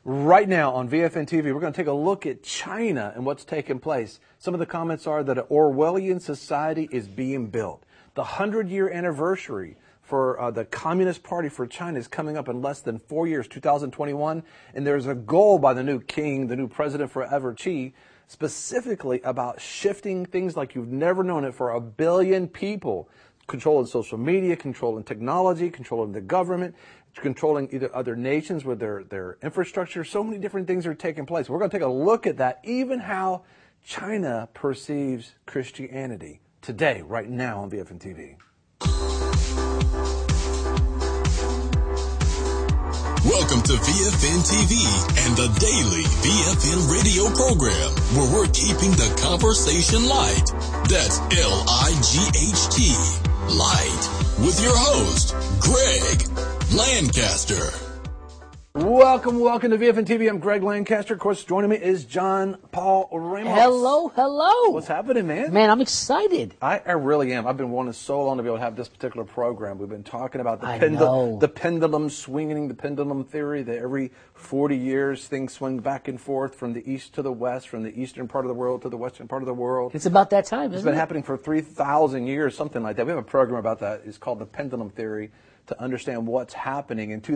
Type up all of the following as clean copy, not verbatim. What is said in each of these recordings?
Right now on VFN TV, we're going to take a look at China and what's taking place. Some of the comments are that an Orwellian society is being built. The 100-year anniversary for the Communist Party for China is coming up in less than 4 years, 2021. And there's a goal by the new king, the new president forever, Xi, specifically about shifting things like you've never known it for 1 billion people. Controlling social media, controlling technology, controlling the government, controlling either other nations with their infrastructure. So many different things are taking place. We're going to take a look at that, even how China perceives Christianity today, right now on VFN TV. Welcome to VFN TV and the daily VFN radio program, where we're keeping the conversation light. That's L-I-G-H-T, light, with your host, Greg Lancaster. Welcome to VFN TV. I'm Greg Lancaster. Of course, joining me is John Paul Ramos. Hello. What's happening, man? Man, I'm excited. I really am. I've been wanting so long to be able to have this particular program. We've been talking about the pendulum swinging, the pendulum theory, that every 40 years things swing back and forth from the east to the west, from the eastern part of the world to the western part of the world. It's about that time, isn't it? It's been happening for 3,000 years, something like that. We have a program about that. It's called the pendulum theory, to understand what's happening. In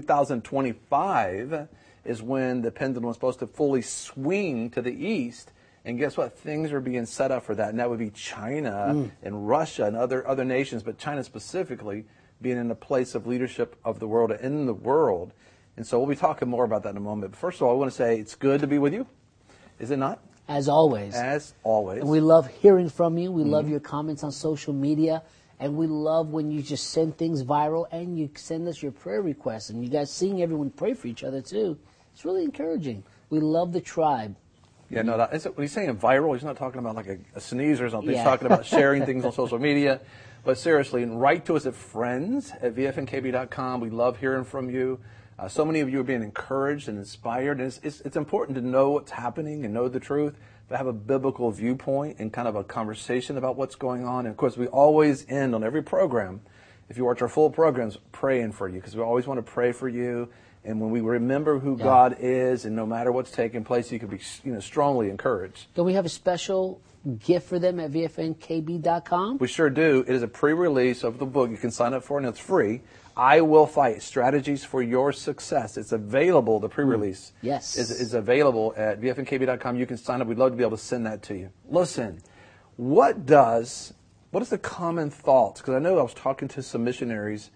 2025 is when the pendulum is supposed to fully swing to the east. And guess what? Things are being set up for that. And that would be China and Russia and other nations, but China specifically being in a place of leadership of the world, in the world. And so we'll be talking more about that in a moment. But first of all, I want to say it's good to be with you. Is it not? As always. As always. And we love hearing from you. We love your comments on social media. And we love when you just send things viral and you send us your prayer requests. And you guys seeing everyone pray for each other, too. It's really encouraging. We love the tribe. Yeah, no, when he's saying viral, he's not talking about like a sneeze or something. Yeah. He's talking about sharing things on social media. But seriously, and write to us at friends@vfnkb.com. We love hearing from you. So many of you are being encouraged and inspired. And it's important to know what's happening and know the truth, but have a biblical viewpoint and kind of a conversation about what's going on. And of course, we always end on every program, if you watch our full programs, praying for you, because we always want to pray for you. And when we remember who God is, and no matter what's taking place, you can be strongly encouraged. Do we have a special gift for them at vfnkb.com? We sure do. It is a pre-release of the book. You can sign up for it, and it's free. I Will Fight, Strategies for Your Success. It's available, the pre-release. Yes. Is available at vfnkb.com. You can sign up. We'd love to be able to send that to you. Listen, what is the common thoughts? Because I know I was talking to some missionaries,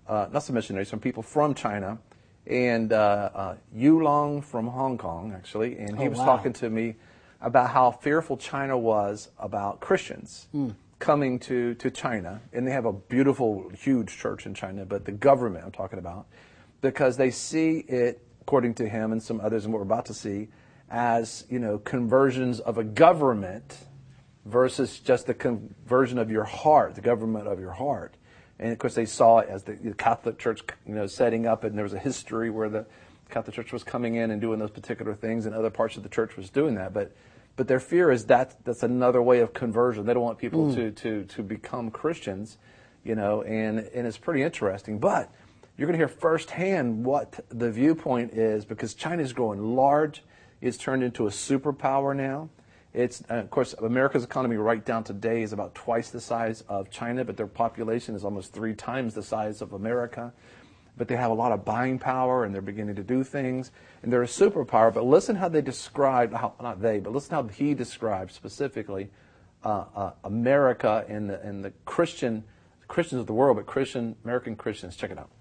some people from China, and Yu Long from Hong Kong, actually, and he was talking to me about how fearful China was about Christians coming to China. And they have a beautiful, huge church in China, but the government I'm talking about, because they see it, according to him and some others and what we're about to see, as, conversions of a government versus just the conversion of your heart, the government of your heart. And of course they saw it as the Catholic Church, setting up, and there was a history where the Catholic Church was coming in and doing those particular things, and other parts of the church was doing that. But their fear is that's another way of conversion. They don't want people to become Christians, and it's pretty interesting. But you're going to hear firsthand what the viewpoint is, because China's growing large. It's turned into a superpower now. It's, of course, America's economy right down today is about twice the size of China, but their population is almost 3 times the size of America. But they have a lot of buying power, and they're beginning to do things, and they're a superpower. But listen how they describe, listen how he describes specifically America and the Christians of the world, but American Christians. Check it out.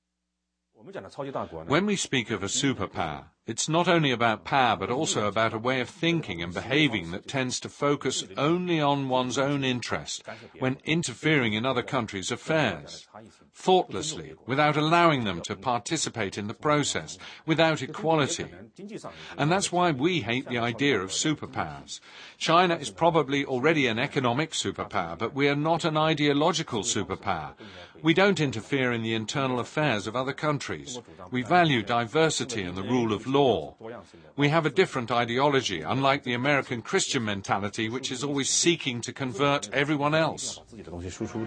When we speak of a superpower, it's not only about power, but also about a way of thinking and behaving that tends to focus only on one's own interest when interfering in other countries' affairs, thoughtlessly, without allowing them to participate in the process, without equality. And that's why we hate the idea of superpowers. China is probably already an economic superpower, but we are not an ideological superpower. We don't interfere in the internal affairs of other countries. We value diversity and the rule of law. We have a different ideology, unlike the American Christian mentality, which is always seeking to convert everyone else.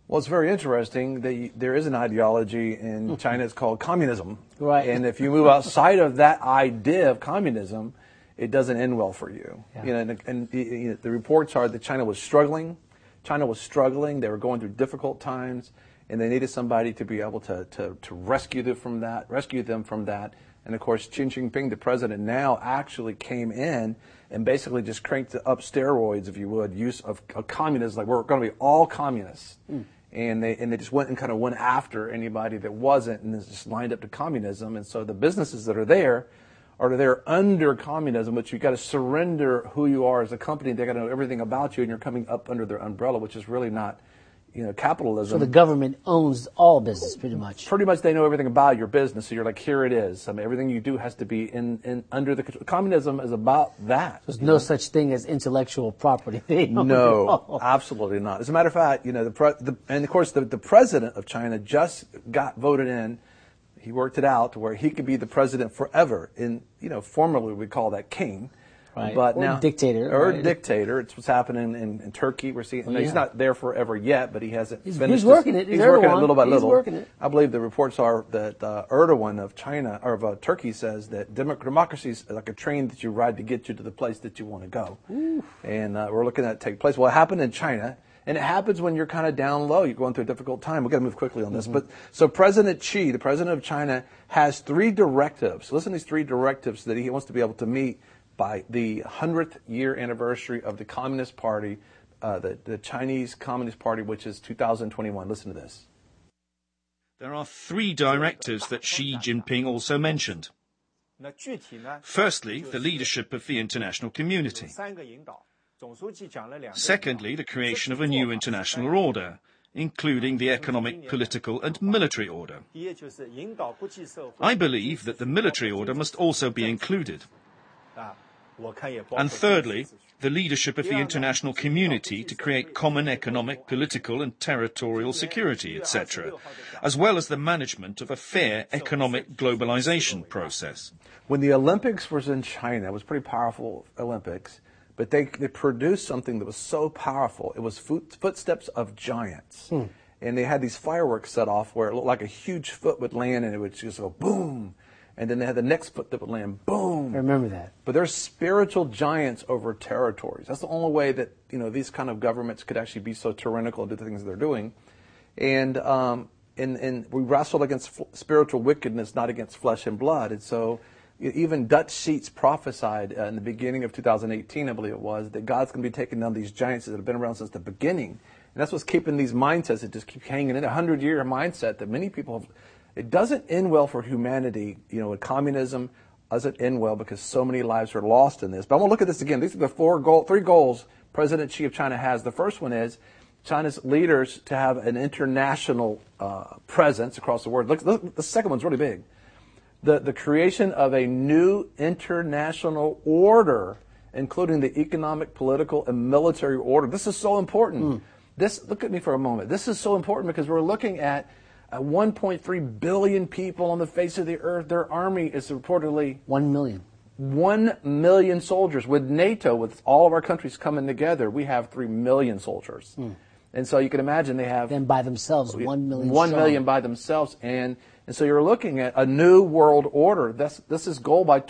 Well, it's very interesting that there is an ideology in China. It's called communism. Right. And if you move outside of that idea of communism, it doesn't end well for you. Yeah. You know, and the reports are that China was struggling. They were going through difficult times, and they needed somebody to be able to rescue them from that. And of course, Xi Jinping, the president now, actually came in and basically just cranked up steroids, if you would, use of communism. Like, we're going to be all communists. And they just went and kind of went after anybody that wasn't, and just lined up to communism. And so the businesses that are there under communism, which you got to surrender who you are as a company. They got to know everything about you, and you're coming up under their umbrella, which is really not, capitalism. So the government owns all business, pretty much. Pretty much, they know everything about your business. So you're like, here it is. I mean, everything you do has to be in under the control. Communism is about that. There's no such thing as intellectual property. No, absolutely not. As a matter of fact, and of course, the president of China just got voted in. He worked it out to where he could be the president forever. Formerly we call that king. Right. But or now, dictator. Or right. dictator. It's what's happening in Turkey. We're seeing. He's not there forever yet, but he hasn't finished. He's working it. He's working it little by little. He's working it. I believe the reports are that Erdogan of China or of Turkey says that democracy is like a train that you ride to get you to the place that you want to go. Ooh. And we're looking at it take place. Well, it happened in China. And it happens when you're kind of down low. You're going through a difficult time. We've got to move quickly on this. But so President Xi, the president of China, has 3 directives. Listen to these 3 directives that he wants to be able to meet by the 100th year anniversary of the Communist Party, the Chinese Communist Party, which is 2021. Listen to this. There are 3 directives that Xi Jinping also mentioned. Firstly, the leadership of the international community. Secondly, the creation of a new international order, including the economic, political and military order. I believe that the military order must also be included. And thirdly, the leadership of the international community to create common economic, political and territorial security, etc., as well as the management of a fair economic globalization process. When the Olympics was in China, it was pretty powerful Olympics. But they produced something that was so powerful. It was footsteps of giants. And they had these fireworks set off where it looked like a huge foot would land and it would just go boom. And then they had the next foot that would land boom. I remember that. But they're spiritual giants over territories. That's the only way that these kind of governments could actually be so tyrannical and do the things they're doing. And we wrestle against spiritual wickedness, not against flesh and blood. And so even Dutch Sheets prophesied in the beginning of 2018, I believe it was, that God's going to be taking down these giants that have been around since the beginning. And that's what's keeping these mindsets that just keep hanging in, a 100-year mindset that many people have. It doesn't end well for humanity. With communism, doesn't end well because so many lives are lost in this. But I want to look at this again. These are the 3 goals President Xi of China has. The first one is China's leaders to have an international presence across the world. Look, the second one's really big. The creation of a new international order, including the economic, political, and military order. This is so important. Look at me for a moment. This is so important because we're looking at 1.3 billion people on the face of the earth. Their army is reportedly 1 million. 1 million soldiers. With NATO, with all of our countries coming together, we have 3 million soldiers. And so you can imagine they have... Then by themselves, 1 million 1 million by themselves. And so you're looking at a new world order. This is goal by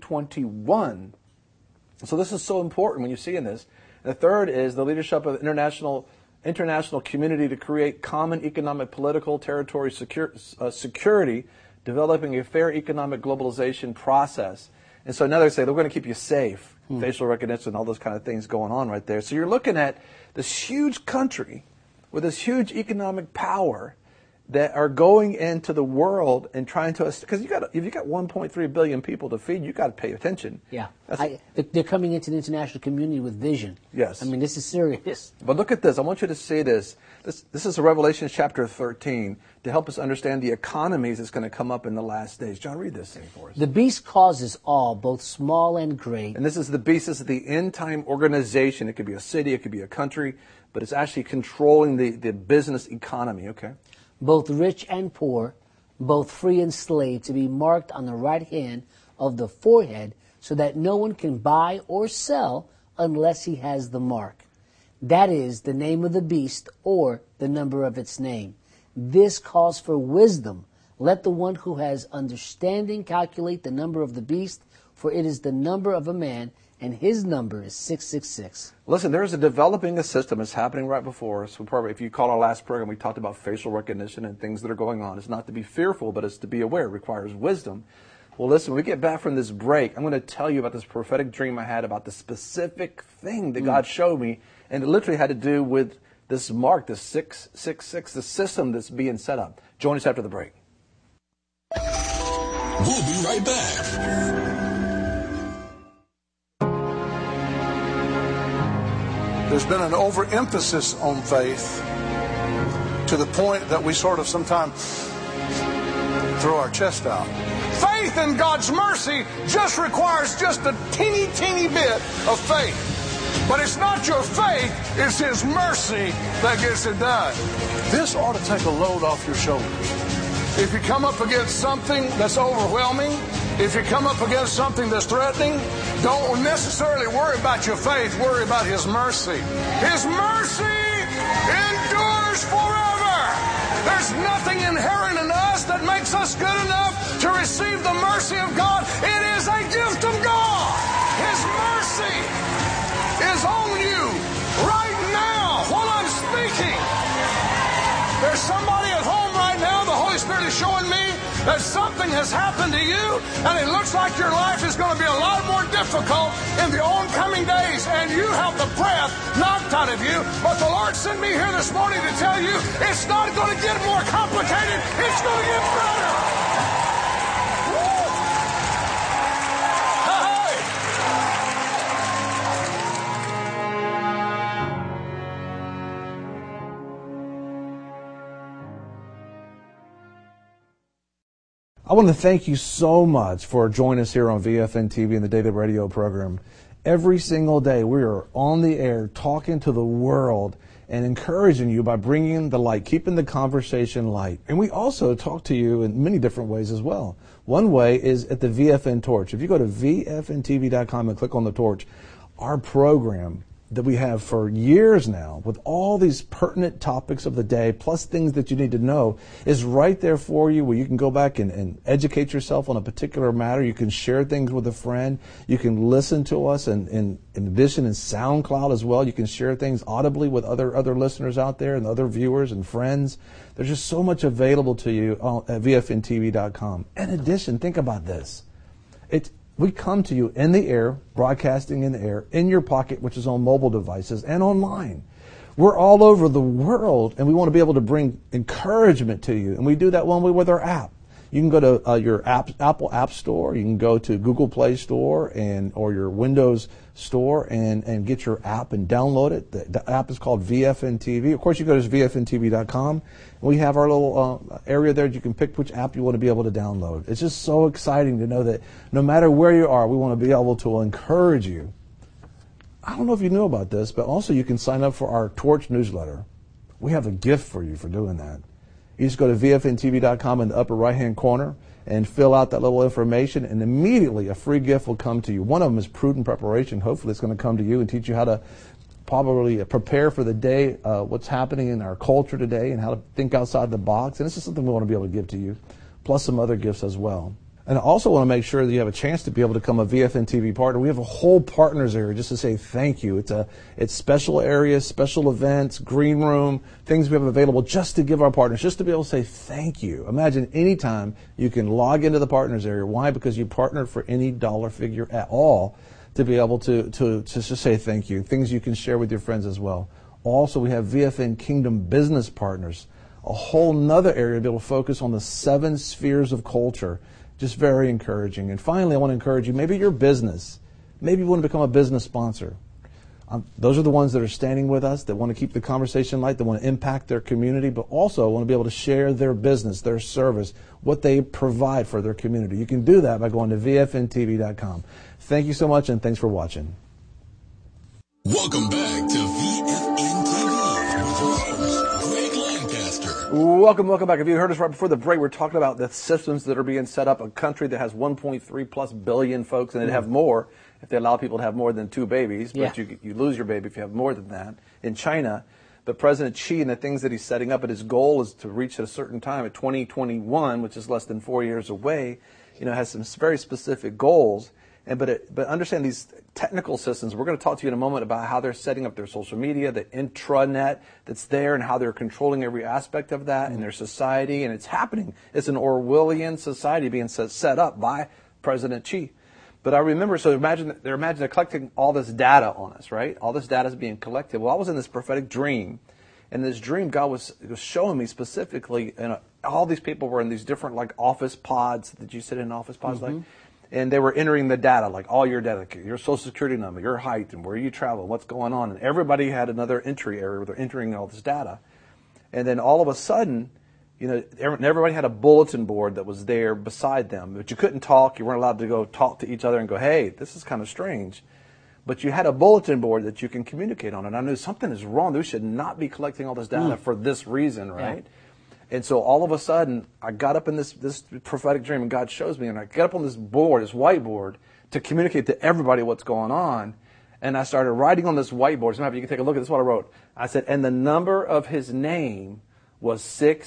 2021. So this is so important when you're seeing this. The third is the leadership of international community to create common economic, political, territory security, developing a fair economic globalization process. And so now they say they're going to keep you safe, facial recognition, all those kind of things going on right there. So you're looking at this huge country with this huge economic power that are going into the world and trying to, because if you got 1.3 billion people to feed, you got to pay attention. Yeah, they're coming into the international community with vision. Yes, I mean this is serious. But look at this. I want you to see this. This is Revelation chapter 13 to help us understand the economies that's going to come up in the last days. John, read this thing for us. The beast causes all, both small and great. And this is the beast. This is the end time organization. It could be a city, it could be a country, but it's actually controlling the business economy. Okay. Both rich and poor, both free and slave, to be marked on the right hand of the forehead, so that no one can buy or sell unless he has the mark. That is the name of the beast or the number of its name. This calls for wisdom. Let the one who has understanding calculate the number of the beast, for it is the number of a man, and his number is 666. Listen, there's developing a system. It's happening right before us. If you call our last program, we talked about facial recognition and things that are going on. It's not to be fearful, but it's to be aware. It requires wisdom. Well, listen, when we get back from this break, I'm going to tell you about this prophetic dream I had about the specific thing that God showed me, and it literally had to do with this mark, the 666, the system that's being set up. Join us after the break. We'll be right back. There's been an overemphasis on faith to the point that we sort of sometimes throw our chest out. Faith in God's mercy just requires just a teeny bit of faith. But it's not your faith, it's His mercy that gets it done. This ought to take a load off your shoulders. If you come up against something that's overwhelming, if you come up against something that's threatening, don't necessarily worry about your faith, worry about His mercy. His mercy endures forever. There's nothing inherent in us that makes us good enough to receive the mercy of God. It is a gift of God. His mercy is on you right now while I'm speaking. There's somebody at home right now, the Holy Spirit is showing me that something has happened to you, and it looks like your life is going to be a lot more difficult in the oncoming days, and you have the breath knocked out of you. But the Lord sent me here this morning to tell you it's not going to get more complicated, it's going to get better. Woo! Hey! I want to thank you so much for joining us here on VFN TV and the Daily Radio program. Every single day we are on the air talking to the world and encouraging you by bringing the light, keeping the conversation light. And we also talk to you in many different ways as well. One way is at the VFN Torch. If you go to VFNTV.com and click on the torch, our program that we have for years now with all these pertinent topics of the day plus things that you need to know is right there for you, where you can go back and educate yourself on a particular matter. You can share things with a friend. You can listen to us and in addition in SoundCloud as well. You can share things audibly with other listeners out there and other viewers and friends. There's just so much available to you at VFNTV.com. In addition, think about this. We come to you in the air, broadcasting in the air, in your pocket, which is on mobile devices, and online. We're all over the world, and we want to be able to bring encouragement to you. And we do that one way with our app. You can go to your Apple App Store. You can go to Google Play Store or your Windows Store and get your app and download it. The app is called VFN TV. Of course, you go to VFNTV.com. We have our little area there. You can pick which app you want to be able to download. It's just so exciting to know that no matter where you are, we want to be able to encourage you. I don't know if you knew about this, but also you can sign up for our Torch newsletter. We have a gift for you for doing that. You just go to VFNTV.com in the upper right-hand corner and fill out that little information, and immediately a free gift will come to you. One of them is Prudent Preparation. Hopefully it's going to come to you and teach you how to probably prepare for the day, what's happening in our culture today, and how to think outside the box. And this is something we want to be able to give to you, plus some other gifts as well. And I also want to make sure that you have a chance to be able to become a VFN TV partner. We have a whole partners area just to say thank you. It's special areas, special events, green room, things we have available just to give our partners, just to be able to say thank you. Imagine anytime you can log into the partners area. Why? Because you partnered for any dollar figure at all to be able to just say thank you. Things you can share with your friends as well. Also, we have VFN Kingdom Business Partners, a whole nother area to be able to focus on the 7 spheres of culture. Just very encouraging. And finally, I want to encourage you, maybe your business. Maybe you want to become a business sponsor. Those are the ones that are standing with us, that want to keep the conversation light, that want to impact their community, but also want to be able to share their business, their service, what they provide for their community. You can do that by going to VFNTV.com. Thank you so much, and thanks for watching. Welcome back to VFN TV with your host, Greg Lancaster. Welcome back. If you heard us right before the break, we're talking about the systems that are being set up. A country that has 1.3 plus billion folks, and they'd have more if they allow people to have more than 2 babies. But you lose your baby if you have more than that. In China, But President Xi and the things that he's setting up, and his goal is to reach at a certain time at 2021, which is less than 4 years away, has some very specific goals. But understand these technical systems. We're going to talk to you in a moment about how they're setting up their social media, the intranet that's there, and how they're controlling every aspect of that in their society. And it's happening. It's an Orwellian society being set up by President Xi. But I remember, so imagine they're collecting all this data on us, right? All this data is being collected. Well, I was in this prophetic dream, and this dream, God was showing me specifically, and all these people were in these different like office pods. Did you sit in office pods like? And they were entering the data, like all your data, your social security number, your height, and where you travel, what's going on. And everybody had another entry area where they're entering all this data. And then all of a sudden, everybody had a bulletin board that was there beside them, but you couldn't talk. You weren't allowed to go talk to each other and go, hey, this is kind of strange. But you had a bulletin board that you can communicate on. And I knew something is wrong. They should not be collecting all this data for this reason, right? Yeah. And so all of a sudden, I got up in this prophetic dream, and God shows me, and I get up on this board, this whiteboard, to communicate to everybody what's going on. And I started writing on this whiteboard. So you can take a look at this, what I wrote. I said, and the number of his name was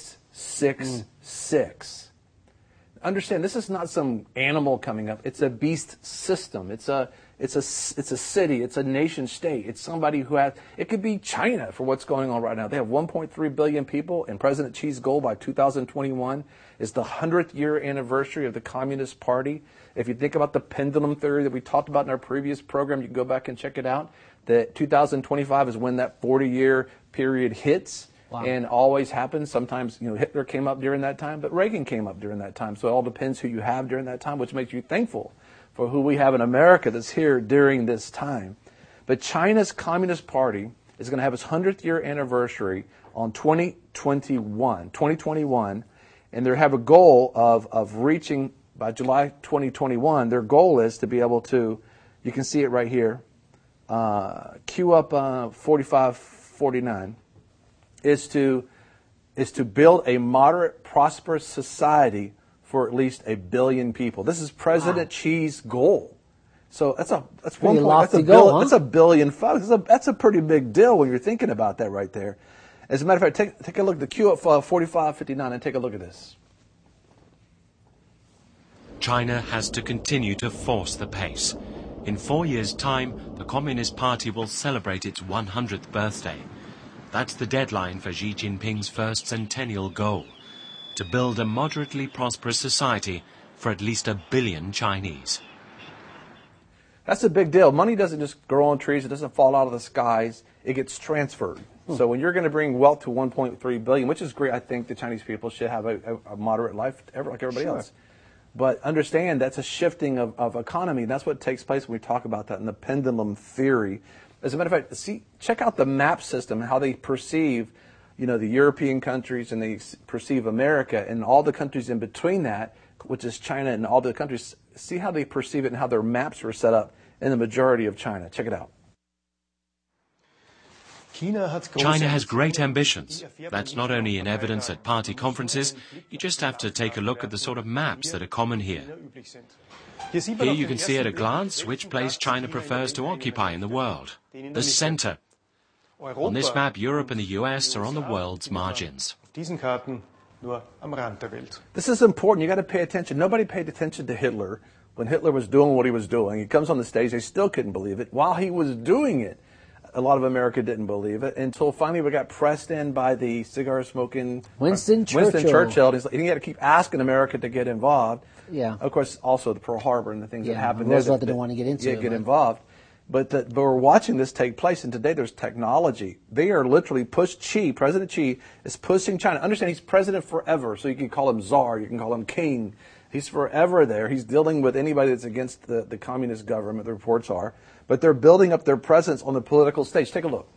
666. Understand, this is not some animal coming up. It's a beast system. It's a city. It's a nation state. It's somebody who has. It could be China for what's going on right now. They have 1.3 billion people, and President Xi's goal by 2021 is the 100th year anniversary of the Communist Party. If you think about the pendulum theory that we talked about in our previous program, you can go back and check it out. That 2025 is when that 40-year period hits. Wow. And always happens. Sometimes, Hitler came up during that time, but Reagan came up during that time. So it all depends who you have during that time, which makes you thankful for who we have in America that's here during this time. But China's Communist Party is going to have its 100th year anniversary on 2021, and they have a goal of reaching by July 2021. Their goal is to be able to, you can see it right here, cue up 4549. Is to build a moderate, prosperous society for at least 1 billion people. This is President Xi's goal. So that's one point. That's a billion folks. That's a pretty big deal when you're thinking about that right there. As a matter of fact, take a look at the queue up 4559 and take a look at this. China has to continue to force the pace. In 4 years' time, the Communist Party will celebrate its 100th birthday. That's the deadline for Xi Jinping's first centennial goal, to build a moderately prosperous society for at least 1 billion Chinese. That's a big deal. Money doesn't just grow on trees. It doesn't fall out of the skies. It gets transferred. So when you're going to bring wealth to 1.3 billion, which is great, I think the Chinese people should have a moderate life like everybody else. But understand that's a shifting of economy. That's what takes place when we talk about that in the pendulum theory. As a matter of fact, check out the map system and how they perceive, the European countries, and they perceive America and all the countries in between that, which is China and all the countries. See how they perceive it and how their maps are set up in the majority of China. Check it out. China has great ambitions. That's not only in evidence at party conferences. You just have to take a look at the sort of maps that are common here. Here you can see at a glance which place China prefers to occupy in the world. The center. On this map, Europe and the US are on the world's margins. This is important. You got to pay attention. Nobody paid attention to Hitler when Hitler was doing what he was doing. He comes on the stage. They still couldn't believe it. While he was doing it, a lot of America didn't believe it until finally we got pressed in by the cigar-smoking Winston Churchill. And he had to keep asking America to get involved. Yeah. Of course, also the Pearl Harbor and the things that happened. Roosevelt didn't want to get into it. Get involved. But we're watching this take place, and today there's technology. They are literally President Xi is pushing China. Understand, he's president forever, so you can call him czar, you can call him king. He's forever there. He's dealing with anybody that's against the communist government, the reports are. But they're building up their presence on the political stage. Take a look.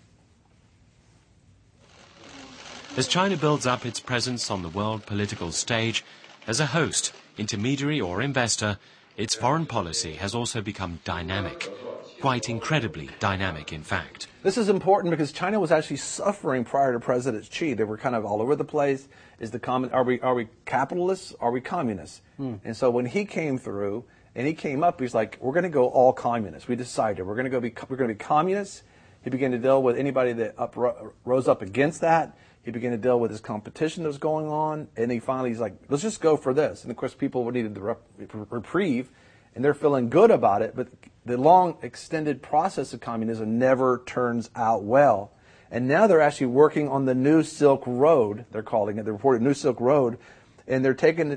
As China builds up its presence on the world political stage, as a host, intermediary or investor, its foreign policy has also become dynamic. Quite incredibly dynamic, in fact. This is important because China was actually suffering prior to President Xi. They were kind of all over the place. Are we capitalists? Are we communists? And so when he came through and he came up, he's like, we're going to go all communists. We decided we're going to be communists. He began to deal with anybody that rose up against that. He began to deal with his competition that was going on. And he's like, let's just go for this. And, of course, people needed the reprieve, and they're feeling good about it. But the long, extended process of communism never turns out well. And now they're actually working on the New Silk Road, they're calling it. They reported New Silk Road. And they're taking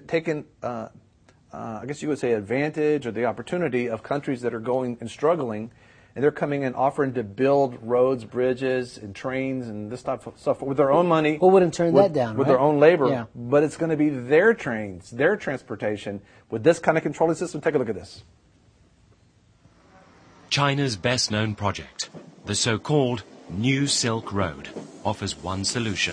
I guess you would say, advantage or the opportunity of countries that are going and struggling, and they're coming and offering to build roads, bridges, and trains and this type of stuff with their own money. Who wouldn't turn that down, with right? their own labor, Yeah. But it's going to be their trains, their transportation, with this kind of controlling system. Take a look at this. China's best-known project, the so-called New Silk Road, offers one solution.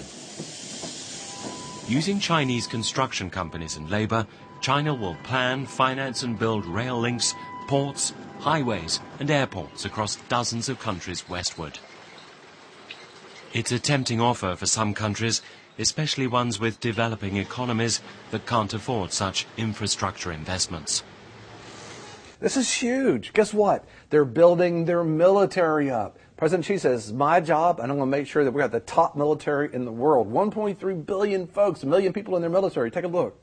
Using Chinese construction companies and labor, China will plan, finance and build rail links, ports, highways and airports across dozens of countries westward. It's a tempting offer for some countries, especially ones with developing economies that can't afford such infrastructure investments. This is huge. Guess what? They're building their military up. President Xi says, my job, and I'm going to make sure that we got the top military in the world. 1.3 billion folks, 1 million people in their military. Take a look.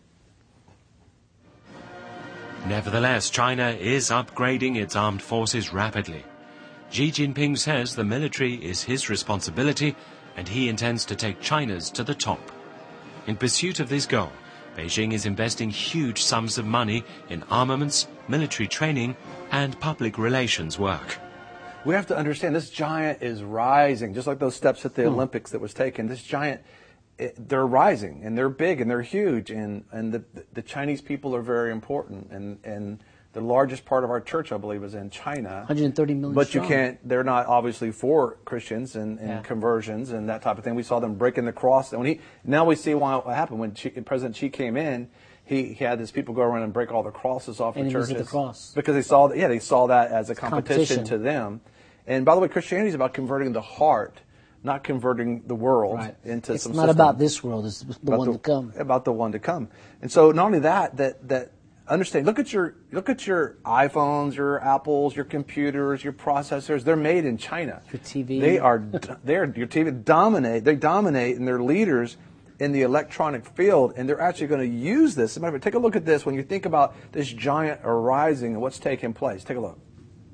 Nevertheless, China is upgrading its armed forces rapidly. Xi Jinping says the military is his responsibility, and he intends to take China's to the top. In pursuit of this goal, Beijing is investing huge sums of money in armaments, military training, and public relations work. We have to understand this giant is rising, just like those steps at the Olympics that was taken. This giant, they're rising, and they're big, and they're huge, and the Chinese people are very important, and the largest part of our church, I believe, is in China. 130 million But strong. you can't, they're not obviously for Christians and conversions and that type of thing. We saw them breaking the cross. And now we see what happened. When President Xi came in, he had his people go around and break all the crosses off the churches. Enemies of the cross. Because they saw that as a competition to them. And by the way, Christianity is about converting the heart, not converting the world into it's some not system. about this world, it's the one to come. About the one to come. And so not only that understand, look at your iPhones, your Apples, your computers, your processors. They're made in China. Your TV. Your TV they dominate, and they're leaders in the electronic field, and they're actually going to use this. As a matter of fact, take a look at this when you think about this giant arising and what's taking place. Take a look.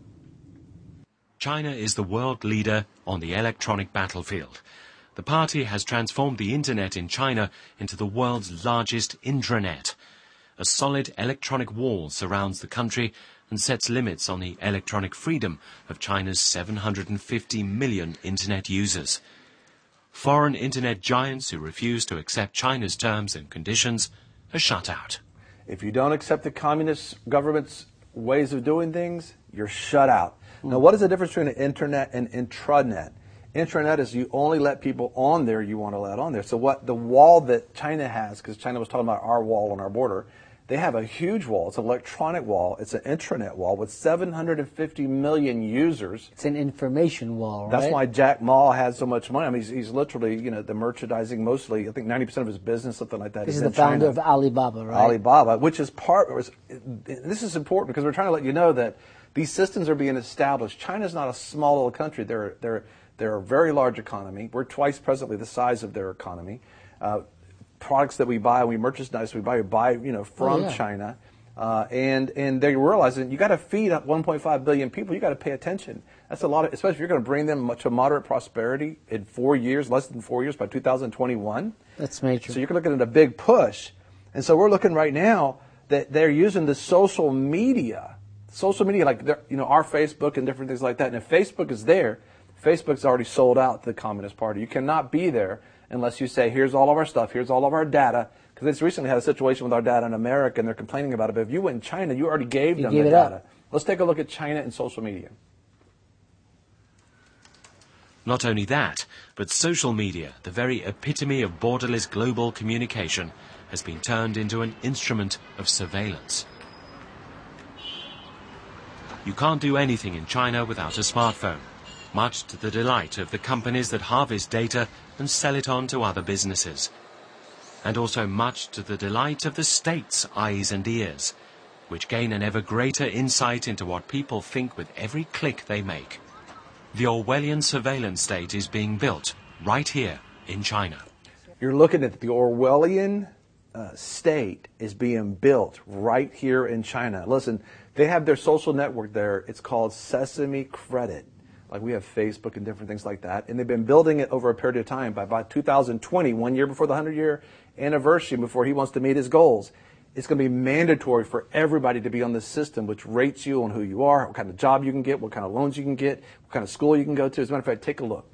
China is the world leader on the electronic battlefield. The party has transformed the internet in China into the world's largest intranet. A solid electronic wall surrounds the country and sets limits on the electronic freedom of China's 750 million internet users. Foreign internet giants who refuse to accept China's terms and conditions are shut out. If you don't accept the communist government's ways of doing things, you're shut out. Now, what is the difference between an internet and intranet? Intranet is you only let people on there you want to let on there. So what the wall that China has, because China was talking about our wall on our border, they have a huge wall. It's an electronic wall. It's an intranet wall with 750 million users. It's an information wall, right? That's why Jack Ma has so much money. I mean, he's literally, the merchandising mostly, I think 90% of his business, something like that, This is is in the founder China. of Alibaba, right? Alibaba, which is this is important because we're trying to let you know that these systems are being established. China's not a small little country. They're a very large economy. We're twice presently the size of their economy. Products that we buy, we merchandise, we buy from China. And they realize that you got to feed up 1.5 billion people. You got to pay attention. That's a lot of, especially if you're going to bring them to moderate prosperity in 4 years, less than 4 years, by 2021. That's major. So you're looking at a big push. And so we're looking right now that they're using the social media like our Facebook and different things like that. And if Facebook is there, Facebook's already sold out to the Communist Party. You cannot be there unless you say, here's all of our stuff, here's all of our data. Because they just recently had a situation with our data in America, and they're complaining about it. But if you went in China, you already gave them the data. Let's take a look at China and social media. Not only that, but social media, the very epitome of borderless global communication, has been turned into an instrument of surveillance. You can't do anything in China without a smartphone, much to the delight of the companies that harvest data and sell it on to other businesses. And also much to the delight of the state's eyes and ears, which gain an ever greater insight into what people think with every click they make. The Orwellian surveillance state is being built right here in China. You're looking at the Orwellian state is being built right here in China. Listen, they have their social network there. It's called Sesame Credit. Like we have Facebook and different things like that. And they've been building it over a period of time. By about 2020, 1 year before the 100-year anniversary, before he wants to meet his goals, it's going to be mandatory for everybody to be on this system, which rates you on who you are, what kind of job you can get, what kind of loans you can get, what kind of school you can go to. As a matter of fact, take a look.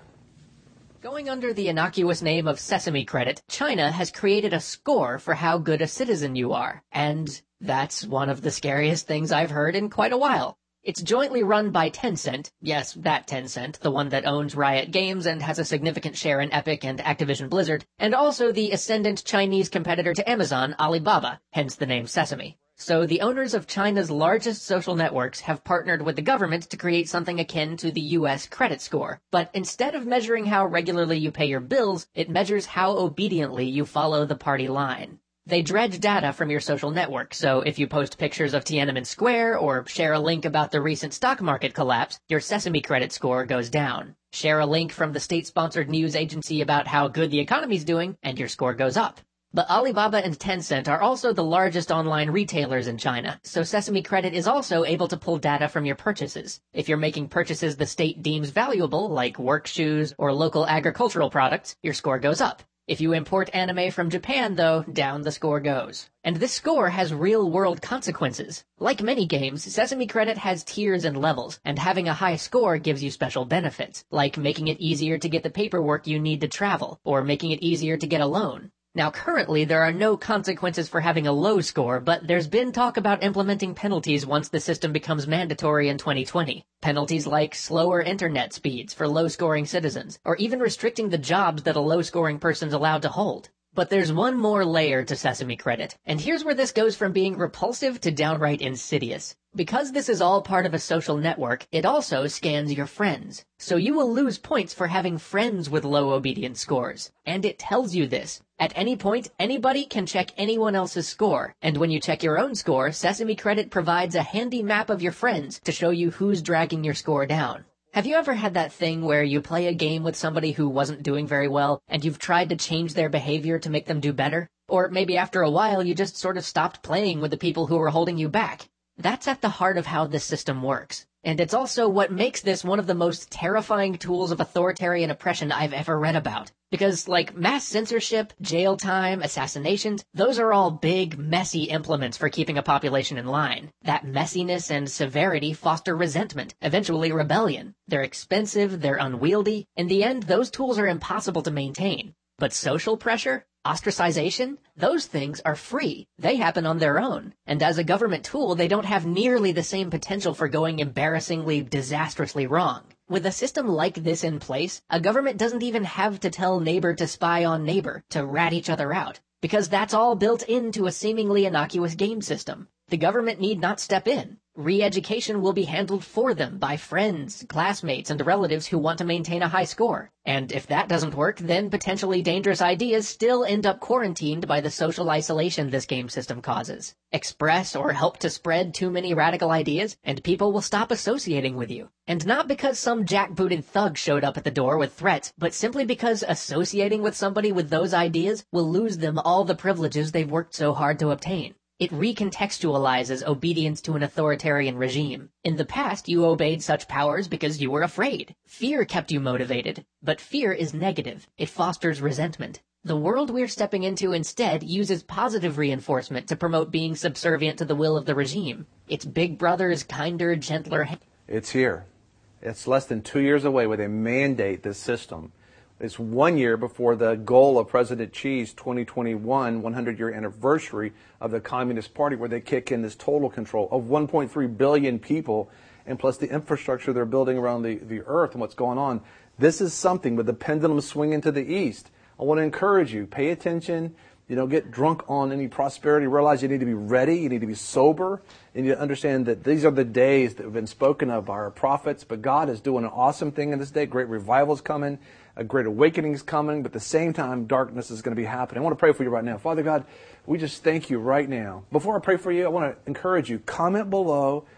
Going under the innocuous name of Sesame Credit, China has created a score for how good a citizen you are. And that's one of the scariest things I've heard in quite a while. It's jointly run by Tencent, yes, that Tencent, the one that owns Riot Games and has a significant share in Epic and Activision Blizzard, and also the ascendant Chinese competitor to Amazon, Alibaba, hence the name Sesame. So the owners of China's largest social networks have partnered with the government to create something akin to the U.S. credit score. But instead of measuring how regularly you pay your bills, it measures how obediently you follow the party line. They dredge data from your social network, so if you post pictures of Tiananmen Square or share a link about the recent stock market collapse, your Sesame credit score goes down. Share a link from the state-sponsored news agency about how good the economy's doing, and your score goes up. But Alibaba and Tencent are also the largest online retailers in China, so Sesame Credit is also able to pull data from your purchases. If you're making purchases the state deems valuable, like work shoes or local agricultural products, your score goes up. If you import anime from Japan, though, down the score goes. And this score has real-world consequences. Like many games, Sesame Credit has tiers and levels, and having a high score gives you special benefits, like making it easier to get the paperwork you need to travel, or making it easier to get a loan. Now, currently, there are no consequences for having a low score, but there's been talk about implementing penalties once the system becomes mandatory in 2020. Penalties like slower internet speeds for low-scoring citizens, or even restricting the jobs that a low-scoring person's allowed to hold. But there's one more layer to Sesame Credit, and here's where this goes from being repulsive to downright insidious. Because this is all part of a social network, it also scans your friends. So you will lose points for having friends with low obedience scores. And it tells you this. At any point, anybody can check anyone else's score. And when you check your own score, Sesame Credit provides a handy map of your friends to show you who's dragging your score down. Have you ever had that thing where you play a game with somebody who wasn't doing very well, and you've tried to change their behavior to make them do better? Or maybe after a while you just sort of stopped playing with the people who were holding you back. That's at the heart of how this system works. And it's also what makes this one of the most terrifying tools of authoritarian oppression I've ever read about. Because, like, mass censorship, jail time, assassinations, those are all big, messy implements for keeping a population in line. That messiness and severity foster resentment, eventually rebellion. They're expensive, they're unwieldy. In the end, those tools are impossible to maintain. But social pressure? Ostracization? Those things are free. They happen on their own. And as a government tool, they don't have nearly the same potential for going embarrassingly, disastrously wrong. With a system like this in place, a government doesn't even have to tell neighbor to spy on neighbor, to rat each other out. Because that's all built into a seemingly innocuous game system. The government need not step in. Re-education will be handled for them by friends, classmates, and relatives who want to maintain a high score. And if that doesn't work, then potentially dangerous ideas still end up quarantined by the social isolation this game system causes. Express or help to spread too many radical ideas, and people will stop associating with you. And not because some jackbooted thug showed up at the door with threats, but simply because associating with somebody with those ideas will lose them all the privileges they've worked so hard to obtain. It recontextualizes obedience to an authoritarian regime. In the past, you obeyed such powers because you were afraid. Fear kept you motivated. But fear is negative. It fosters resentment. The world we're stepping into instead uses positive reinforcement to promote being subservient to the will of the regime. It's Big Brother's kinder, gentler... It's here. It's less than 2 years away where they mandate this system. It's 1 year before the goal of President Xi's 2021 100-year anniversary of the Communist Party, where they kick in this total control of 1.3 billion people, and plus the infrastructure they're building around the earth and what's going on. This is something with the pendulum swinging to the east. I want to encourage you, pay attention. You don't get drunk on any prosperity. Realize you need to be ready. You need to be sober. And you understand that these are the days that have been spoken of by our prophets. But God is doing an awesome thing in this day. Great revival is coming. A great awakening is coming. But at the same time, darkness is going to be happening. I want to pray for you right now. Father God, we just thank you right now. Before I pray for you, I want to encourage you. Comment below.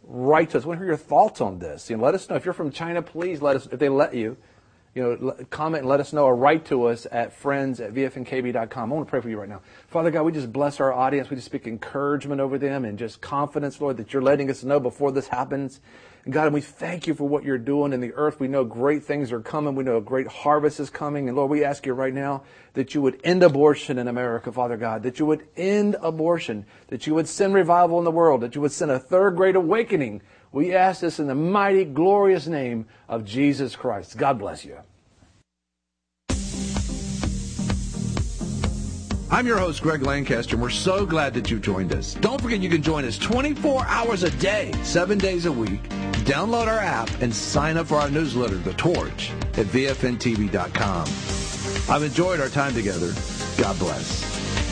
write to us. We want to hear your thoughts on this. Let us know. If you're from China, please let us, if they let you, comment and let us know, or write to us at friends@vfnkb.com. I want to pray for you right now. Father God, we just bless our audience. We just speak encouragement over them and just confidence, Lord, that you're letting us know before this happens. And God, we thank you for what you're doing in the earth. We know great things are coming. We know a great harvest is coming. And Lord, we ask you right now that you would end abortion in America, Father God, that you would end abortion, that you would send revival in the world, that you would send a third great awakening. We ask this in the mighty, glorious name of Jesus Christ. God bless you. I'm your host, Greg Lancaster, and we're so glad that you've joined us. Don't forget you can join us 24 hours a day, 7 days a week. Download our app and sign up for our newsletter, The Torch, at vfntv.com. I've enjoyed our time together. God bless.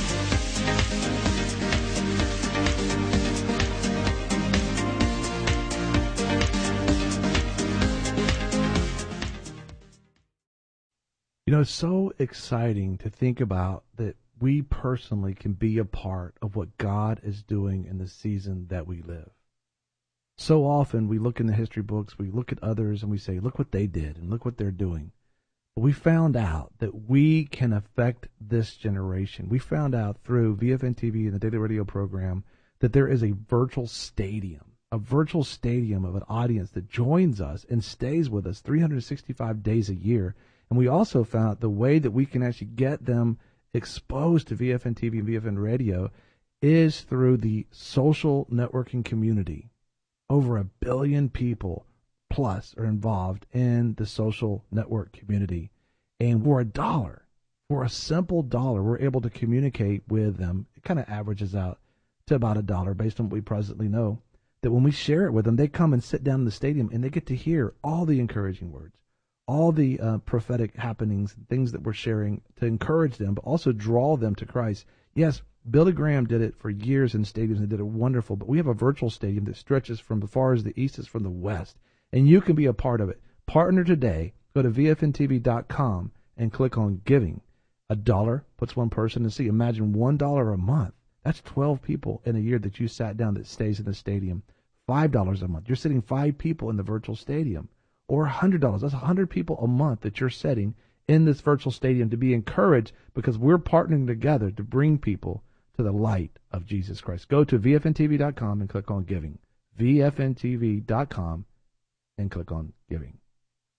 It's so exciting to think about that we personally can be a part of what God is doing in the season that we live. So often we look in the history books, we look at others, and we say, look what they did and look what they're doing. But we found out that we can affect this generation. We found out through VFN TV and the Daily Radio program that there is a virtual stadium of an audience that joins us and stays with us 365 days a year. And we also found out the way that we can actually get them exposed to VFN TV and VFN Radio is through the social networking community. Over 1 billion people plus are involved in the social network community. And for $1, for a simple $1, we're able to communicate with them. It kind of averages out to about $1 based on what we presently know. That when we share it with them, they come and sit down in the stadium and they get to hear all the encouraging words, all the prophetic happenings, things that we're sharing to encourage them, but also draw them to Christ. Yes, Billy Graham did it for years in stadiums and did it wonderful, but we have a virtual stadium that stretches from as far as the east as from the west, and you can be a part of it. Partner today. Go to vfntv.com and click on giving. $1 puts one person to see. Imagine $1 a month. That's 12 people in a year that you sat down that stays in the stadium. $5 a month. You're sitting 5 people in the virtual stadium. Or $100. That's 100 people a month that you're setting in this virtual stadium to be encouraged because we're partnering together to bring people to the light of Jesus Christ. Go to vfntv.com and click on giving. vfntv.com and click on giving.